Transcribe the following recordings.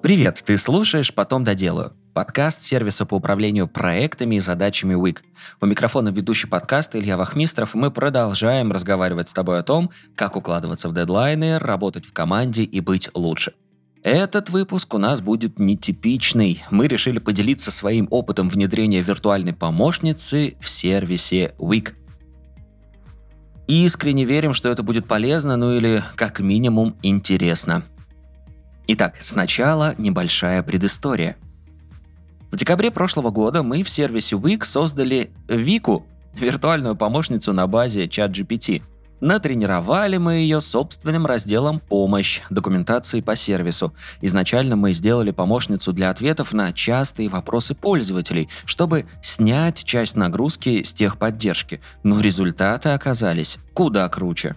Привет, ты слушаешь «Потом доделаю» — подкаст сервиса по управлению проектами и задачами Wix. У микрофона ведущий подкаста Илья Вахмистров, и мы продолжаем разговаривать с тобой о том, как укладываться в дедлайны, работать в команде и быть лучше. Этот выпуск у нас будет нетипичный. Мы решили поделиться своим опытом внедрения виртуальной помощницы в сервисе Wix. Искренне верим, что это будет полезно, или как минимум интересно. Итак, сначала небольшая предыстория. В декабре прошлого года мы в сервисе Wix создали Вику, виртуальную помощницу на базе ChatGPT. Натренировали мы ее собственным разделом «Помощь» документации по сервису. Изначально мы сделали помощницу для ответов на частые вопросы пользователей, чтобы снять часть нагрузки с техподдержки, но результаты оказались куда круче.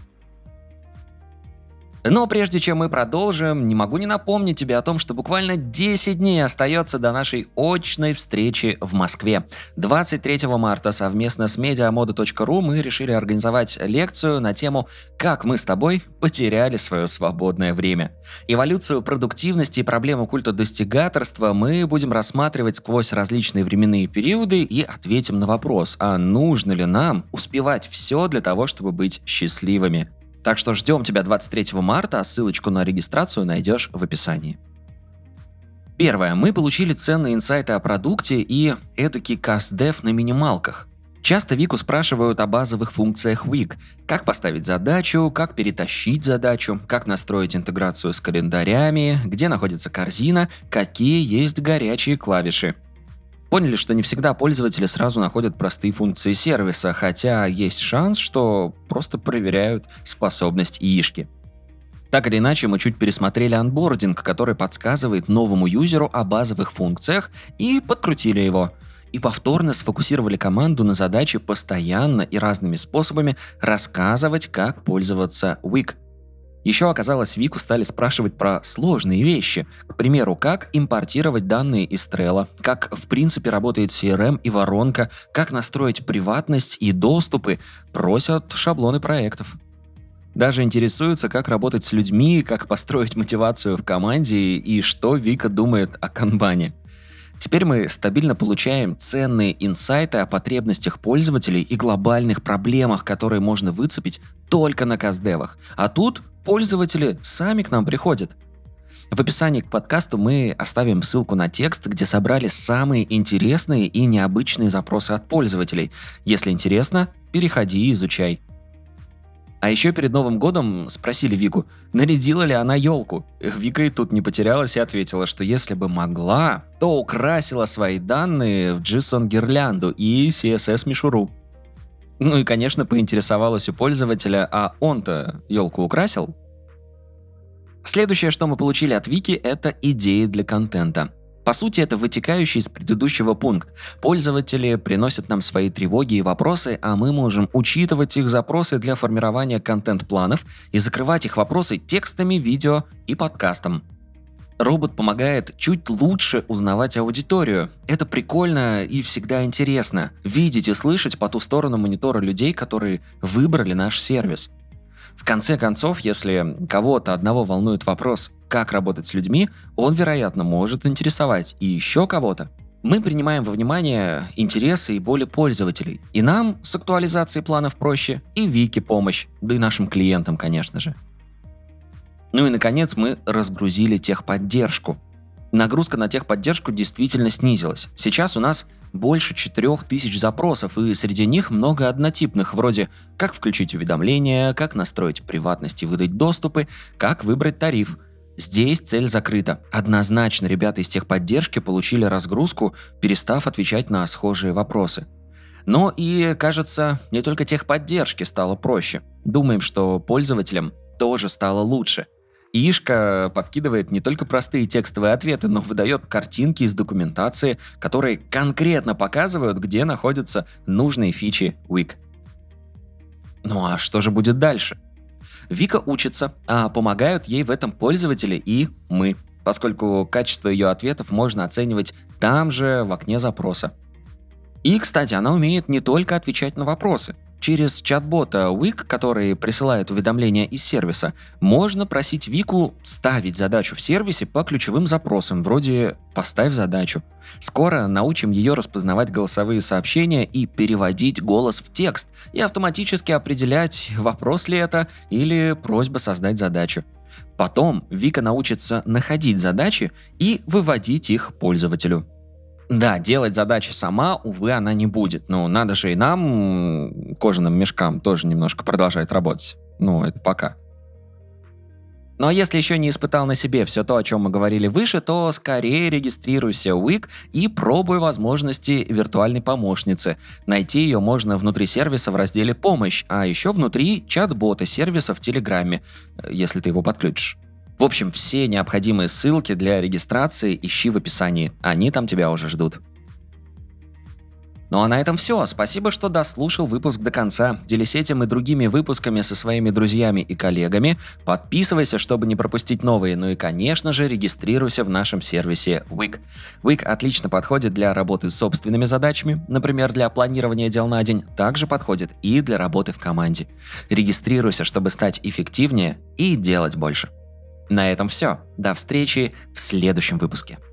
Но прежде чем мы продолжим, не могу не напомнить тебе о том, что буквально 10 дней остается до нашей очной встречи в Москве. 23 марта совместно с mediamoda.ru мы решили организовать лекцию на тему «Как мы с тобой потеряли свое свободное время». Эволюцию продуктивности и проблему культа достигаторства мы будем рассматривать сквозь различные временные периоды и ответим на вопрос, а нужно ли нам успевать все для того, чтобы быть счастливыми. Так что ждем тебя 23 марта, а ссылочку на регистрацию найдешь в описании. Первое. Мы получили ценные инсайты о продукте и эдакий каст-дев на минималках. Часто Вику спрашивают о базовых функциях Wix. Как поставить задачу, как перетащить задачу, как настроить интеграцию с календарями, где находится корзина, какие есть горячие клавиши. Поняли, что не всегда пользователи сразу находят простые функции сервиса, хотя есть шанс, что просто проверяют способность яишки. Так или иначе, мы чуть пересмотрели онбординг, который подсказывает новому юзеру о базовых функциях, и подкрутили его. И повторно сфокусировали команду на задаче постоянно и разными способами рассказывать, как пользоваться Wix. Еще оказалось, Вику стали спрашивать про сложные вещи. К примеру, как импортировать данные из Trello, как в принципе работает CRM и воронка, как настроить приватность и доступы, просят шаблоны проектов. Даже интересуются, как работать с людьми, как построить мотивацию в команде и что Вика думает о канбане. Теперь мы стабильно получаем ценные инсайты о потребностях пользователей и глобальных проблемах, которые можно выцепить только на каст-девах. А тут пользователи сами к нам приходят. В описании к подкасту мы оставим ссылку на текст, где собрали самые интересные и необычные запросы от пользователей. Если интересно, переходи и изучай. А еще перед Новым годом спросили Вику, нарядила ли она елку. Вика и тут не потерялась и ответила, что если бы могла, то украсила свои данные в JSON-гирлянду и CSS-мишуру. И, конечно, поинтересовалась у пользователя, а он-то елку украсил? Следующее, что мы получили от Вики, это идеи для контента. По сути, это вытекающий из предыдущего пункт. Пользователи приносят нам свои тревоги и вопросы, а мы можем учитывать их запросы для формирования контент-планов и закрывать их вопросы текстами, видео и подкастом. Робот помогает чуть лучше узнавать аудиторию. Это прикольно и всегда интересно. Видеть и слышать по ту сторону монитора людей, которые выбрали наш сервис. В конце концов, если кого-то одного волнует вопрос, как работать с людьми, он, вероятно, может интересовать и еще кого-то. Мы принимаем во внимание интересы и боли пользователей. И нам с актуализацией планов проще, и Вике помощь, да и нашим клиентам, конечно же. И, наконец, мы разгрузили техподдержку. Нагрузка на техподдержку действительно снизилась. Сейчас у нас больше 4000 запросов, и среди них много однотипных, вроде как включить уведомления, как настроить приватность и выдать доступы, как выбрать тариф. Здесь цель закрыта. Однозначно ребята из техподдержки получили разгрузку, перестав отвечать на схожие вопросы. Но и, кажется, не только техподдержке стало проще. Думаем, что пользователям тоже стало лучше. Ишка подкидывает не только простые текстовые ответы, но выдает картинки из документации, которые конкретно показывают, где находятся нужные фичи Wix. А что же будет дальше? Вика учится, а помогают ей в этом пользователи и мы, поскольку качество ее ответов можно оценивать там же, в окне запроса. И, кстати, она умеет не только отвечать на вопросы. Через чат-бота Wik, который присылает уведомления из сервиса, можно просить Вику ставить задачу в сервисе по ключевым запросам, вроде «поставь задачу». Скоро научим ее распознавать голосовые сообщения и переводить голос в текст, и автоматически определять, вопрос ли это или просьба создать задачу. Потом Вика научится находить задачи и выводить их пользователю. Да, делать задачи сама, увы, она не будет. Но надо же и нам, кожаным мешкам, тоже немножко продолжать работать. Ну, это пока. Ну а если еще не испытал на себе все то, о чем мы говорили выше, то скорее регистрируйся в Wik и пробуй возможности виртуальной помощницы. Найти ее можно внутри сервиса в разделе «Помощь», а еще внутри чат-бота сервиса в Телеграме, если ты его подключишь. В общем, все необходимые ссылки для регистрации ищи в описании. Они там тебя уже ждут. Ну а на этом все. Спасибо, что дослушал выпуск до конца. Делись этим и другими выпусками со своими друзьями и коллегами. Подписывайся, чтобы не пропустить новые. Ну и, конечно же, регистрируйся в нашем сервисе Wik. Wik отлично подходит для работы с собственными задачами, например, для планирования дел на день. Также подходит и для работы в команде. Регистрируйся, чтобы стать эффективнее и делать больше. На этом все. До встречи в следующем выпуске.